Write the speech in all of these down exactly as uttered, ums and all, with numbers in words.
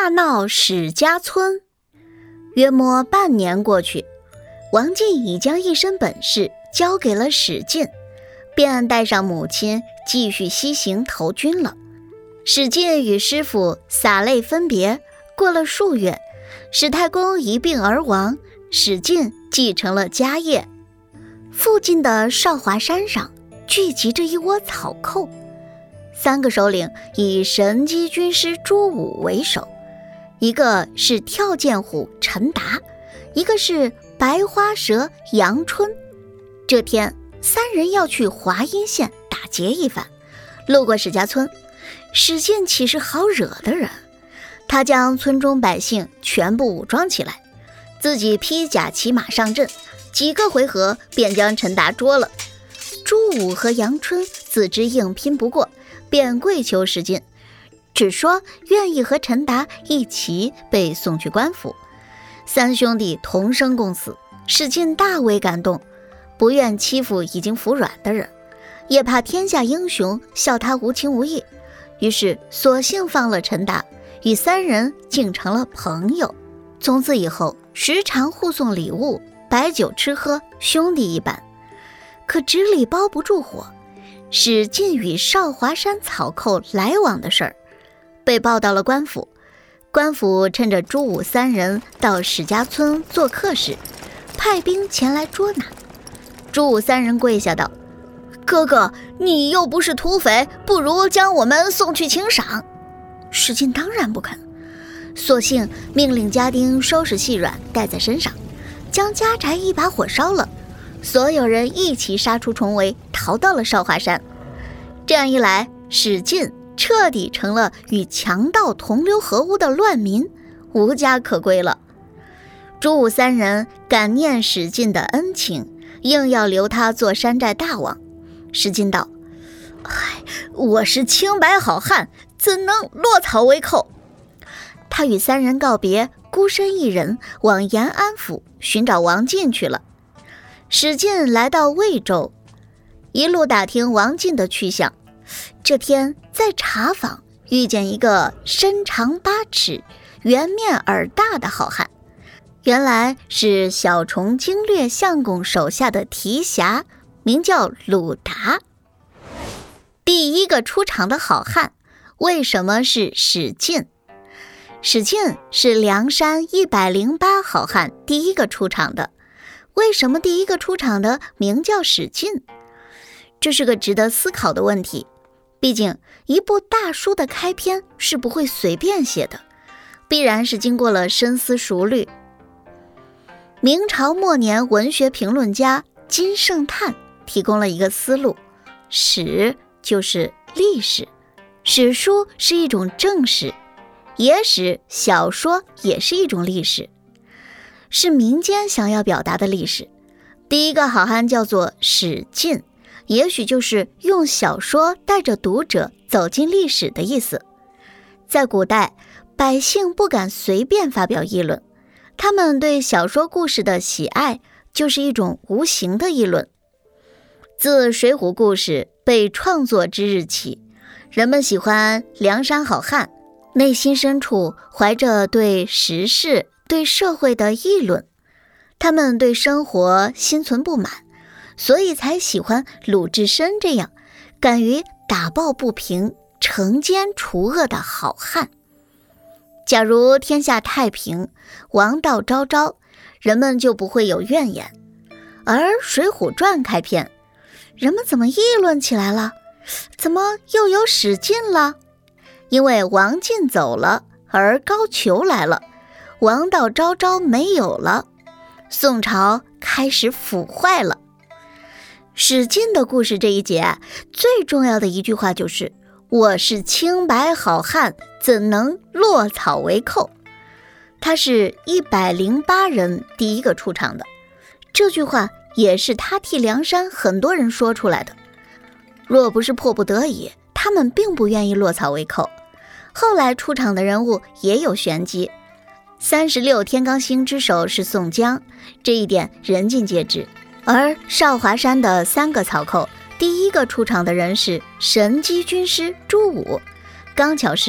大闹史家村。约莫半年过去，王进已将一身本事交给了史进，便带上母亲继续西行投军了。史进与师父洒泪分别，过了数月，史太公一病而亡，史进继承了家业。附近的少华山上聚集着一窝草寇，三个首领以神机军师朱武为首，一个是跳涧虎陈达，一个是白花蛇杨春。这天，三人要去华阴县打劫一番，路过史家村。史进岂是好惹的人，他将村中百姓全部武装起来，自己披甲骑马上阵，几个回合便将陈达捉了。朱武和杨春自知硬拼不过，便跪求史进，只说愿意和陈达一起被送去官府。三兄弟同生共死，史进大为感动，不愿欺负已经服软的人，也怕天下英雄笑他无情无义，于是索性放了陈达，与三人竟成了朋友。从此以后，时常互送礼物，摆酒吃喝，兄弟一般。可纸里包不住火，史进与少华山草寇来往的事儿被报到了官府。官府趁着朱武三人到史家村做客时，派兵前来捉拿。朱武三人跪下道：哥哥，你又不是土匪，不如将我们送去请赏。史进当然不肯，索性命令家丁收拾细软带在身上，将家宅一把火烧了，所有人一起杀出重围，逃到了少华山。这样一来，史进彻底成了与强盗同流合污的乱民，无家可归了。朱武三人感念史进的恩情，硬要留他做山寨大王。史进道：唉，我是清白好汉，怎能落草为寇？他与三人告别，孤身一人往延安府寻找王进去了。史进来到魏州，一路打听王进的去向。这天在茶坊遇见一个身长八尺、圆面耳大的好汉，原来是小虫经略相公手下的提辖，名叫鲁达。第一个出场的好汉为什么是史进？史进是梁山一百零八好汉第一个出场的，为什么第一个出场的名叫史进？这是个值得思考的问题。毕竟一部大书的开篇是不会随便写的，必然是经过了深思熟虑。明朝末年文学评论家金圣叹提供了一个思路，史就是历史，史书是一种正史，野史、小说也是一种历史，是民间想要表达的历史。第一个好汉叫做史进，也许就是用小说带着读者走进历史的意思。在古代，百姓不敢随便发表议论，他们对小说故事的喜爱就是一种无形的议论。自水浒故事被创作之日起，人们喜欢梁山好汉，内心深处怀着对时事、对社会的议论，他们对生活心存不满，所以才喜欢鲁智深这样敢于打抱不平、惩奸除恶的好汉。假如天下太平，王道昭昭，人们就不会有怨言。而《水浒传》开篇，人们怎么议论起来了？怎么又有史进了？因为王进走了，而高俅来了，王道昭昭没有了，宋朝开始腐坏了。史进的故事这一节最重要的一句话就是我是清白好汉，怎能落草为寇？他是一百零八人第一个出场的，这句话也是他替梁山很多人说出来的。若不是迫不得已，他们并不愿意落草为寇。后来出场的人物也有玄机，三十六天罡星之首是宋江，这一点人尽皆知。而少华山的三个草寇，第一个出场的人是神机军师朱武，刚巧是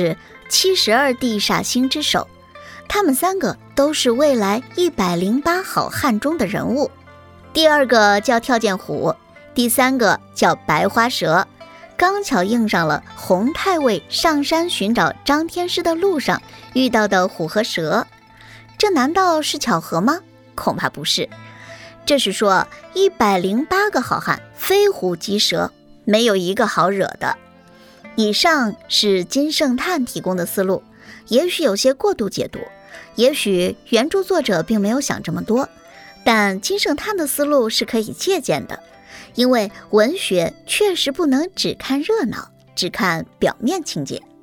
七十二地煞星之首，他们三个都是未来一百零八好汉中的人物。第二个叫跳涧虎，第三个叫白花蛇，刚巧应上了洪太尉上山寻找张天师的路上遇到的虎和蛇。这难道是巧合吗？恐怕不是。这是说一百零八个好汉非虎即蛇，没有一个好惹的。以上是金圣叹提供的思路，也许有些过度解读，也许原著作者并没有想这么多，但金圣叹的思路是可以借鉴的，因为文学确实不能只看热闹，只看表面情节。